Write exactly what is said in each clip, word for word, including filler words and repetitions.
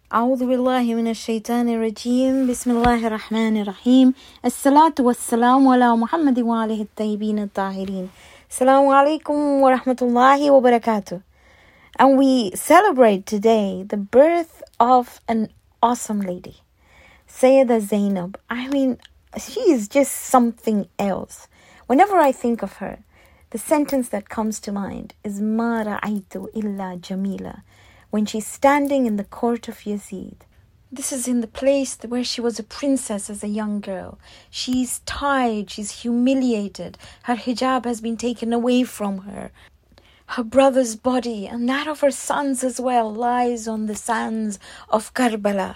أعوذ بالله من الشيطان الرجيم بسم الله الرحمن الرحيم الصلاة والسلام على محمد وآله الطيبين الطاهرين Assalamu alaikum wa rahmatullahi wa barakatuh. And we celebrate today the birth of an awesome lady, Sayyida Zainab. I mean, she is just something else. Whenever I think of her, the sentence that comes to mind is Ma ra'aytu illa jamila, when she's standing in the court of Yazid. This is in the place where she was a princess as a young girl. She's tired, she's humiliated. Her hijab has been taken away from her. Her brother's body, and that of her sons as well, lies on the sands of Karbala.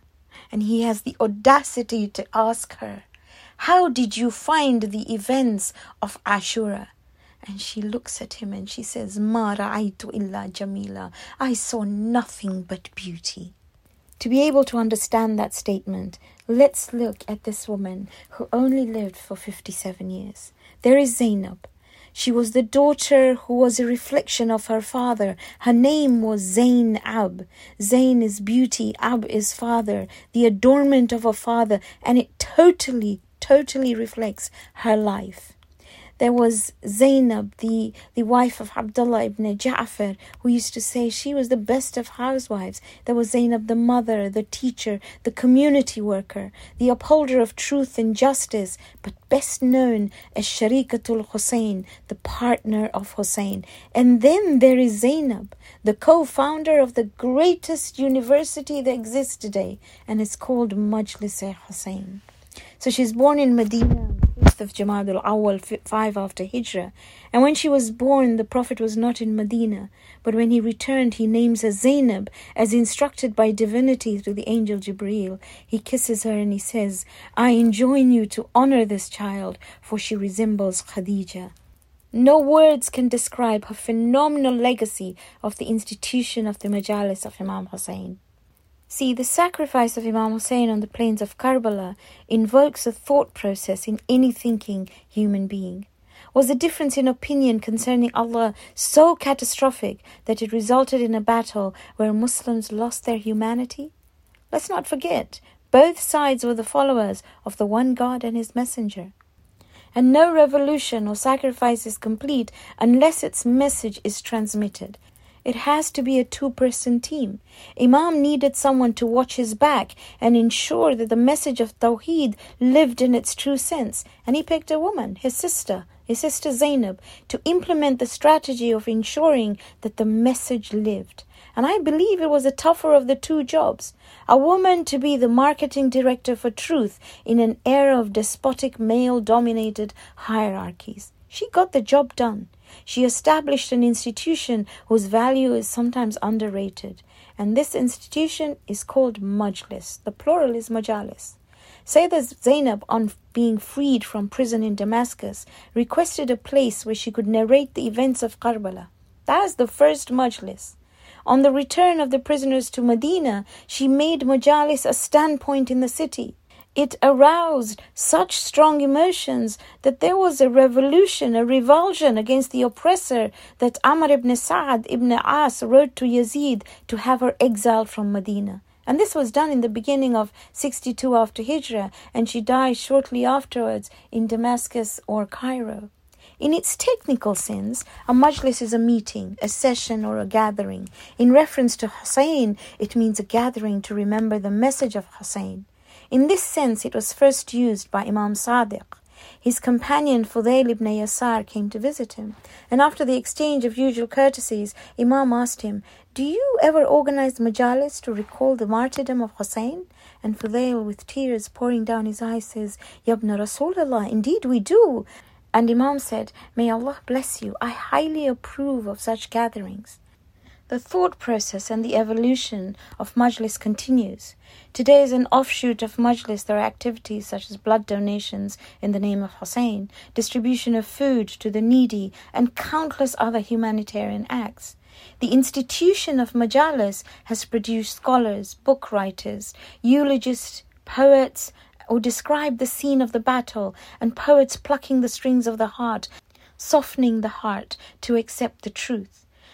And he has the audacity to ask her, how did you find the events of Ashura? And she looks at him and she says, Ma ra'aytu illa jamila. I saw nothing but beauty. To be able to understand that statement, let's look at this woman who only lived for fifty-seven years. There is Zainab. She was the daughter who was a reflection of her father. Her name was Zain Ab. Zain is beauty, Ab is father, the adornment of a father, and it totally, totally reflects her life. There was Zainab, the, the wife of Abdullah ibn Ja'far, who used to say she was the best of housewives. There was Zainab, the mother, the teacher, the community worker, the upholder of truth and justice, but best known as Sharikatul Hussein, the partner of Hussein. And then there is Zainab, the co-founder of the greatest university that exists today, and it's called Majlis-e-Hussein. So she's born in Medina, fifth of Jamad al-Awwal, five after Hijrah. And when she was born, the Prophet was not in Medina. But when he returned, he names her Zainab, as instructed by divinity through the angel Jibreel. He kisses her and he says, I enjoin you to honor this child, for she resembles Khadija. No words can describe her phenomenal legacy of the institution of the Majalis of Imam Hussein. See, the sacrifice of Imam Hussein on the plains of Karbala invokes a thought process in any thinking human being. Was the difference in opinion concerning Allah so catastrophic that it resulted in a battle where Muslims lost their humanity? Let's not forget, both sides were the followers of the one God and His Messenger. And no revolution or sacrifice is complete unless its message is transmitted. It has to be a two-person team. Imam needed someone to watch his back and ensure that the message of Tawheed lived in its true sense. And he picked a woman, his sister, his sister Zainab, to implement the strategy of ensuring that the message lived. And I believe it was the tougher of the two jobs. A woman to be the marketing director for truth in an era of despotic male-dominated hierarchies. She got the job done. She established an institution whose value is sometimes underrated. And this institution is called Majlis. The plural is Majalis. Sayyida Zainab, on being freed from prison in Damascus, requested a place where she could narrate the events of Karbala. That is the first Majlis. On the return of the prisoners to Medina, she made Majalis a standpoint in the city. It aroused such strong emotions that there was a revolution, a revulsion against the oppressor, that Amr ibn Sa'ad ibn As wrote to Yazid to have her exiled from Medina. And this was done in the beginning of sixty-two after Hijrah, and she died shortly afterwards in Damascus or Cairo. In its technical sense, a majlis is a meeting, a session, or a gathering. In reference to Hussein, it means a gathering to remember the message of Hussein. In this sense, it was first used by Imam Sadiq. His companion Fudail ibn Yasar came to visit him, and after the exchange of usual courtesies, Imam asked him, do you ever organize majalis to recall the martyrdom of Hussein? And Fudail, with tears pouring down his eyes, says, Yabna Rasulullah, indeed we do. And Imam said, may Allah bless you, I highly approve of such gatherings. The thought process and the evolution of Majlis continues. Today, as an offshoot of Majlis, there are activities such as blood donations in the name of Hussein, distribution of food to the needy, and countless other humanitarian acts. The institution of Majalis has produced scholars, book writers, eulogists, poets, who describe the scene of the battle, and poets plucking the strings of the heart, softening the heart to accept the truth.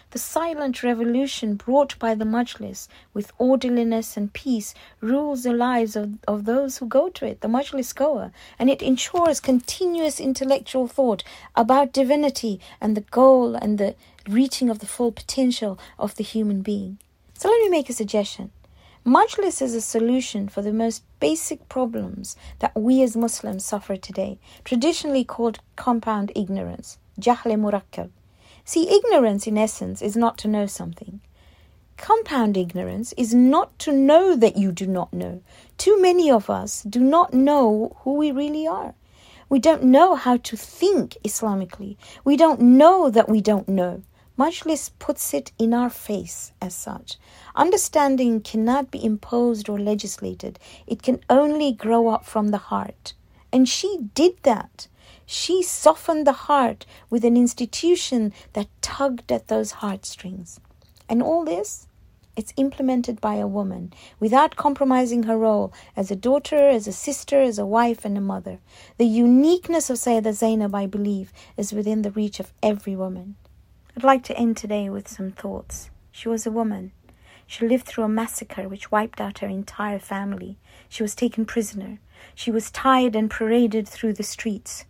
The silent revolution brought by the Majlis with orderliness and peace rules the lives of, of those who go to it, the Majlis goer, and it ensures continuous intellectual thought about divinity and the goal and the reaching of the full potential of the human being. So let me make a suggestion. Majlis is a solution for the most basic problems that we as Muslims suffer today, traditionally called compound ignorance, jahl murakkab. See, ignorance in essence is not to know something. Compound ignorance is not to know that you do not know. Too many of us do not know who we really are. We don't know how to think Islamically. We don't know that we don't know. Majlis puts it in our face as such. Understanding cannot be imposed or legislated. It can only grow up from the heart. And she did that. She softened the heart with an institution that tugged at those heartstrings. And all this, it's implemented by a woman without compromising her role as a daughter, as a sister, as a wife and a mother. The uniqueness of Sayyidah Zainab, I believe, is within the reach of every woman. I'd like to end today with some thoughts. She was a woman. She lived through a massacre which wiped out her entire family. She was taken prisoner. She was tied and paraded through the streets.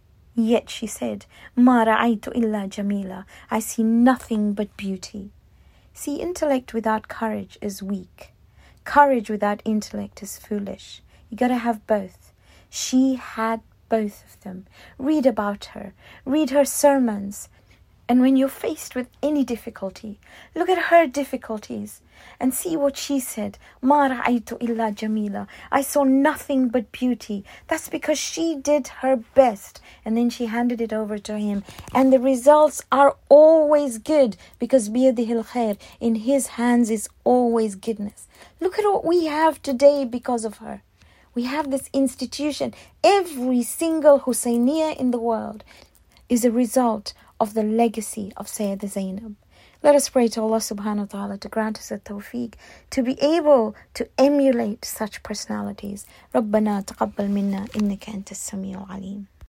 Yet she said, "Ma ra'aytu illa jamila." I see nothing but beauty. See, intellect without courage is weak. Courage without intellect is foolish. You got to have both. She had both of them. Read about her. Read her sermons. And when you're faced with any difficulty, look at her difficulties and see what she said. "Ma ra'aytu illa jamila." I saw nothing but beauty. That's because she did her best. And then she handed it over to him. And the results are always good because biyadihil khair, in his hands is always goodness. Look at what we have today because of her. We have this institution. Every single Husayniyah in the world is a result of the legacy of Sayyidah Zainab. Let us pray to Allah subhanahu wa ta'ala to grant us a tawfiq to be able to emulate such personalities. رَبَّنَا تَقَبَّلْ مِنَّا إِنَّكَ أَنْتَ السَّمِيعُ الْعَلِيمُ.